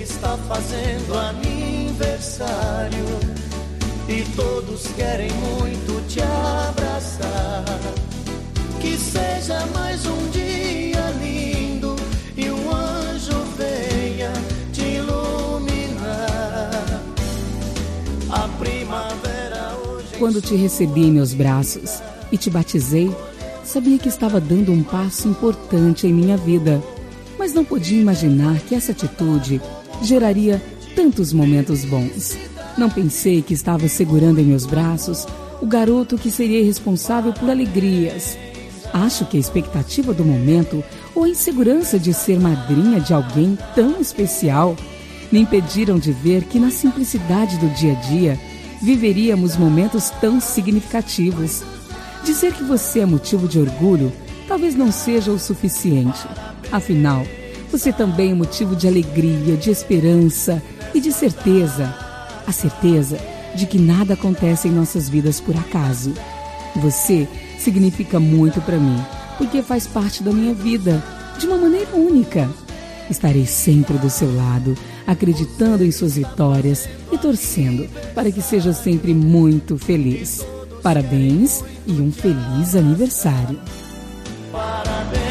está fazendo aniversário e todos querem muito te abraçar. Que seja mais um dia lindo e um anjo venha te iluminar. A primavera hoje... Quando te recebi em meus braços e te batizei, sabia que estava dando um passo importante em minha vida, mas não podia imaginar que essa atitude geraria tantos momentos bons. Não pensei que estava segurando em meus braços o garoto que seria responsável por alegrias. Acho que a expectativa do momento ou a insegurança de ser madrinha de alguém tão especial me impediram de ver que na simplicidade do dia a dia viveríamos momentos tão significativos. Dizer que você é motivo de orgulho talvez não seja o suficiente. Afinal, você também é motivo de alegria, de esperança e de certeza. A certeza de que nada acontece em nossas vidas por acaso. Você significa muito para mim, porque faz parte da minha vida, de uma maneira única. Estarei sempre do seu lado, acreditando em suas vitórias e torcendo para que seja sempre muito feliz. Parabéns e um feliz aniversário. Parabéns.